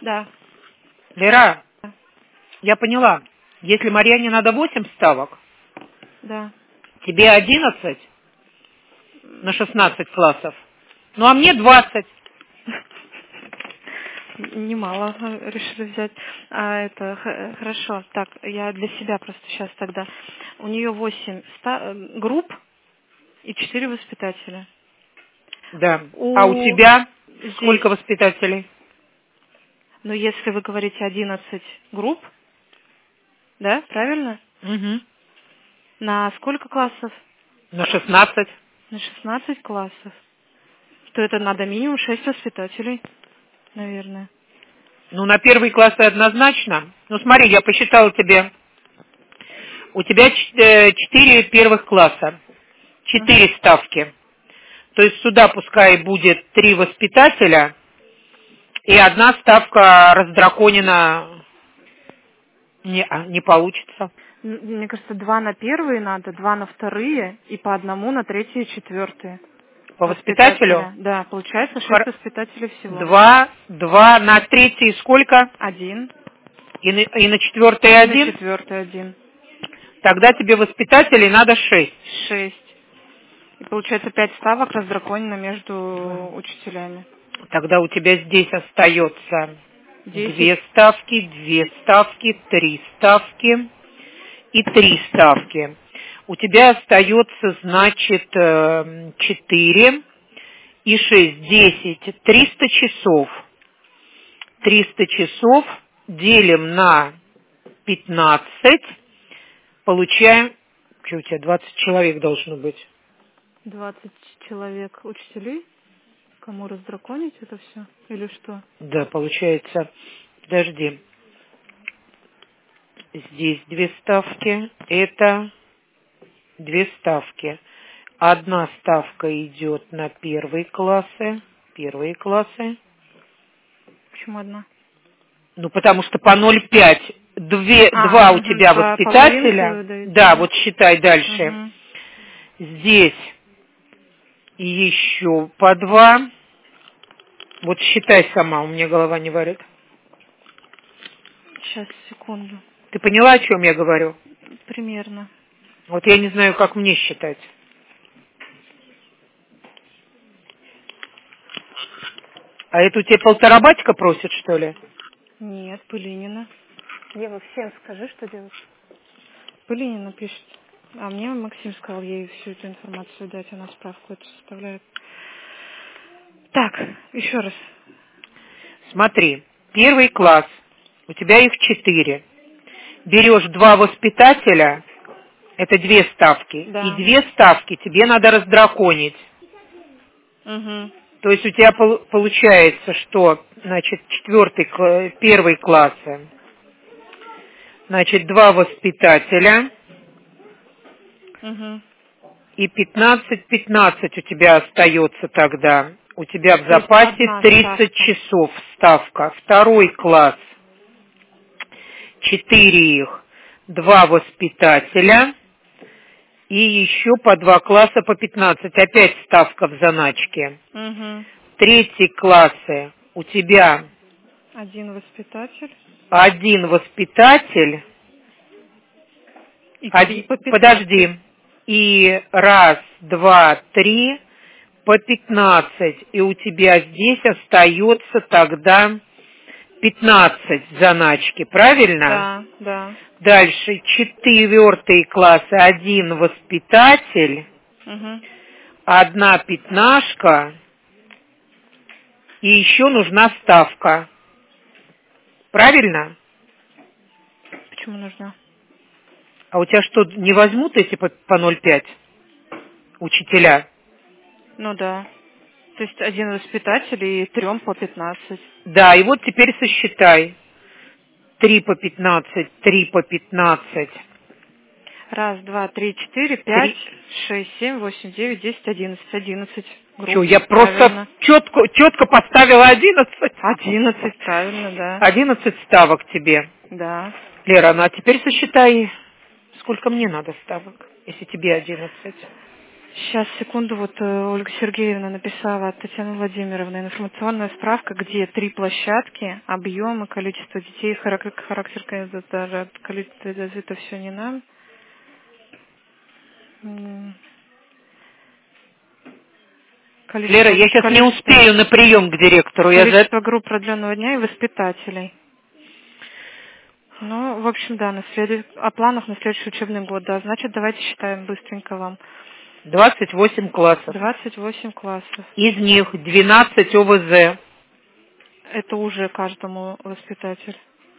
Да. Лера, я поняла. Если Марьяне надо 8 ставок, Да. тебе 11 на 16 классов. Ну, а мне 20. Немало решили взять. Хорошо. Так, я для себя просто сейчас тогда. У нее 8 групп и 4 воспитателя. Да. А у тебя Здесь, сколько воспитателей? ну, если вы говорите 11 групп, да, правильно? Угу. На сколько классов? На 16. На 16 классов. То это надо минимум 6 воспитателей, наверное. Ну, на первые классы однозначно. Ну, смотри, я посчитала тебе. У тебя 4 первых класса. 4 ставки. То есть сюда пускай будет 3 воспитателя и 1 ставка раздраконена не получится. Мне кажется, 2 на первые надо, 2 на вторые и по 1 на третьи и четвертые. По воспитателю? Да, получается 6 воспитателей всего. 2 на третий сколько? 1. И на четвертый 1? На четвертый 1. Тогда тебе воспитателей надо 6. 6. И получается 5 ставок раздраконено между учителями. Тогда у тебя здесь остается 10. 2 ставки, 2 ставки, 3 ставки и 3 ставки. У тебя остается, значит, 4 и 6, 10, 300 часов. 300 часов делим на 15, получаем, что у тебя, 20 человек должно быть. 20 человек учителей? Кому раздраконить это все? Или что? Да, получается, подожди. Здесь 2 ставки, это 2 ставки. 1 ставка идет на первые классы. Почему 1? Ну, потому что по 0,5. 2 у тебя воспитателя. Да, вот считай дальше. Здесь еще по 2. Вот считай сама, у меня голова не варит. Сейчас, секунду. Ты поняла, о чем я говорю? Примерно. Вот я не знаю, как мне считать. А это у тебя 1,5 батька просит, что ли? Нет, Пылинина. Ева, всем скажи, что делать. Пылинина пишет. А мне Максим сказал ей всю эту информацию дать, она справку эту составляет. Так, еще раз. Смотри, первый класс, у тебя их 4. Берешь 2 воспитателя, это 2 ставки, Да. и 2 ставки тебе надо раздраконить. Угу. То есть у тебя получается, что, значит, первый классы, значит, 2 воспитателя, Угу. и 15 у тебя остается тогда. У тебя в запасе 30 часов ставка. Второй класс, 4 их, 2 воспитателя, и еще по 2 класса по 15. Опять ставка в заначке. Угу. Третьи классы у тебя 1 воспитатель. 1 воспитатель. И 3 по 15. Подожди. И 1, 2, 3 по 15. И у тебя здесь остается тогда 15 заначки, правильно? Да, да. Дальше 4 классы, 1 воспитатель, Угу. 1 пятнашка, и еще нужна ставка. Правильно? Почему нужна? А у тебя что, не возьмут эти по 0,5 учителя? Ну да. То есть 1 воспитатель и 3 по 15. Да, и вот теперь сосчитай. 3 по 15, 3 по 15. 1, 2, 3, 4, 5, 6, 7, 8, 9, 10, 11. 11 групп. Что, я Правильно. просто четко поставила 11? 11, правильно, да. 11 ставок тебе. Да. Лера, ну а теперь сосчитай, сколько мне надо ставок, если тебе 11. Сейчас, секунду, вот Ольга Сергеевна написала, Татьяна Владимировна, информационная справка, где 3 площадки, объемы, количество детей, характер, количество, это все не нам. Лера, я сейчас не успею на прием к директору. Количество групп продленного дня и воспитателей. Ну, в общем, да, о планах на следующий учебный год, да. Значит, давайте считаем быстренько вам. 28 классов. 28 классов. Из них 12 ОВЗ. Это уже каждому воспитатель.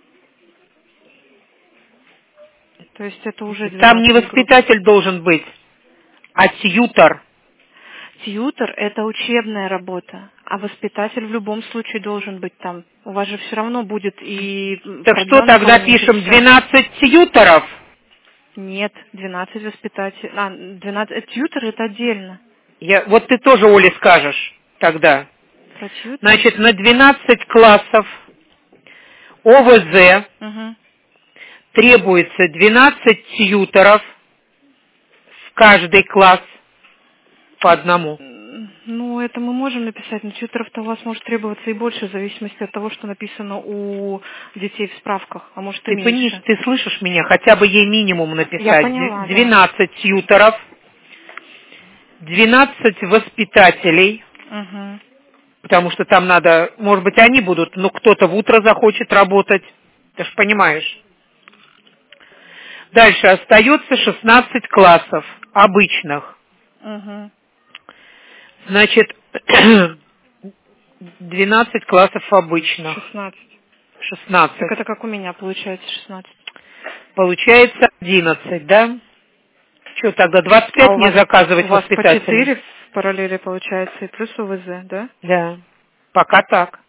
То есть это уже 12 Там не воспитатель групп должен быть, а тьютор. Тьютор – это учебная работа, а воспитатель в любом случае должен быть там. У вас же все равно будет и... Так что тогда пишем 12 тьюторов? Нет, 12 воспитателей. 12 тьютор – это отдельно. Вот ты тоже, Оле, скажешь тогда. Про тьютор? Значит, на 12 классов ОВЗ требуется 12 тьюторов в каждый класс по одному. Ну, это мы можем написать, но тьюторов-то у вас может требоваться и больше, в зависимости от того, что написано у детей в справках, а может и меньше. Ты слышишь меня? Хотя бы ей минимум написать. Я поняла, 12 да. Тьюторов, 12 воспитателей, потому что там надо, может быть, они будут, но кто-то в утро захочет работать, ты же понимаешь. Дальше остается 16 классов обычных. Значит, 12 классов обычных. 16. Так это как у меня получается 16. Получается 11, да? Что тогда, 25 не заказывать воспитателей? У вас по 4 в параллели получается и плюс УВЗ, да? Да, пока так.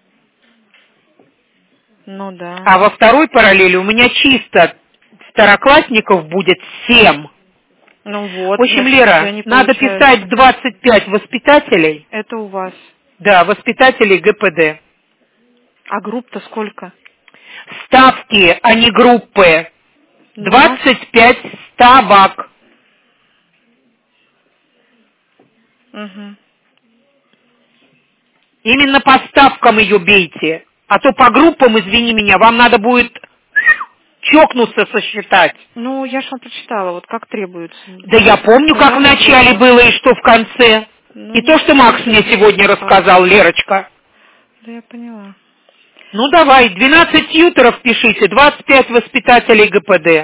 Ну да. А во второй параллели у меня чисто второклассников будет 7. Ну вот. В общем, Лера, надо писать 25 воспитателей. Это у вас? Да, воспитателей ГПД. А групп-то сколько? Ставки, а не группы. 25 ставок. Именно по ставкам ее бейте. А то по группам, извини меня, вам надо будет чокнуться сосчитать. Ну, я же вам прочитала, вот как требуется. Да я помню, как в начале было и что в конце. Ну, и то, что Макс мне сегодня рассказал, Лерочка. Да я поняла. Ну давай, 12 тьюторов пишите, 25 воспитателей ГПД.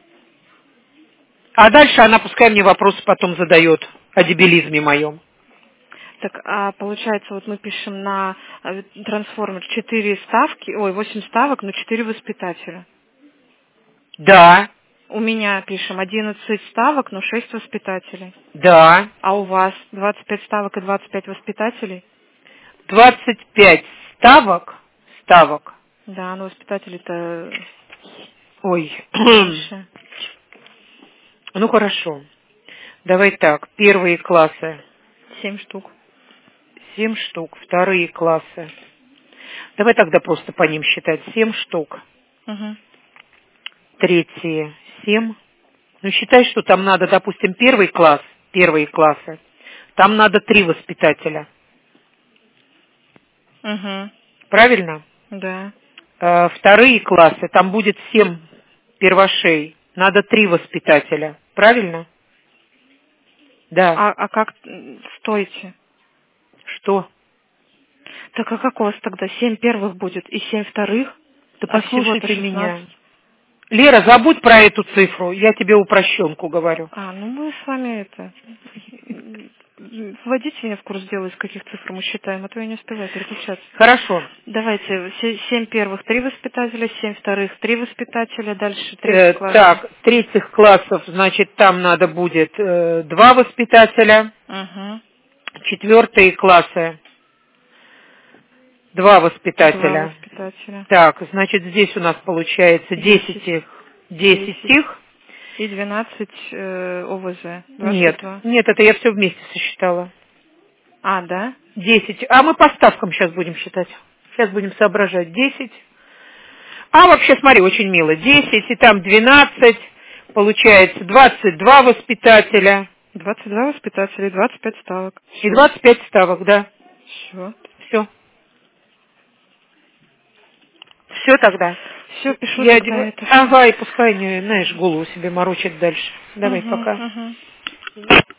А дальше она пускай мне вопросы потом задает о дебилизме моем. Так, а получается, вот мы пишем на трансформер 4 ставки, 8 ставок, но 4 воспитателя. Да. У меня пишем 11 ставок, но 6 воспитателей. Да. А у вас 25 ставок и 25 воспитателей? 25 ставок. Да, но воспитателей-то... Ой. Меньше. Ну, хорошо. Давай так, первые классы. 7 штук. 7 штук. Вторые классы. Давай тогда просто по ним считать. 7 штук. Третьи 7. Ну, считай, что там надо, допустим, первые классы, там надо 3 воспитателя. Правильно? Да. Вторые классы, там будет 7 первошей, надо 3 воспитателя. Правильно? Да. А как... Стойте. Что? Так а как у вас тогда 7 первых будет и 7 вторых? Да послушайте меня. Лера, забудь про эту цифру, я тебе упрощенку говорю. Ну мы с вами это... Вводите меня в курс дела, из каких цифр мы считаем, а то я не успеваю переключаться. Хорошо. Давайте, 7 первых 3 воспитателя, 7 вторых 3 воспитателя, дальше 3 классов. Так, 3 классов, значит, там надо будет 2 воспитателя. 4 классы 2 воспитателя. 2 воспитателя. Так, значит, здесь у нас получается 10 их. И 12 ОВЗ. 22. Нет, это я все вместе сосчитала. Да? 10. А мы по ставкам сейчас будем считать. Сейчас будем соображать. 10. А вообще, смотри, очень мило. 10 и там 12. Получается 22 воспитателя. 22 воспитателей, 25 ставок. И 25 ставок, да. Все. Все. Все тогда. Все, пишу Я тогда это. Ага, и пускай не, знаешь, голову себе морочит дальше. Давай, пока. Угу.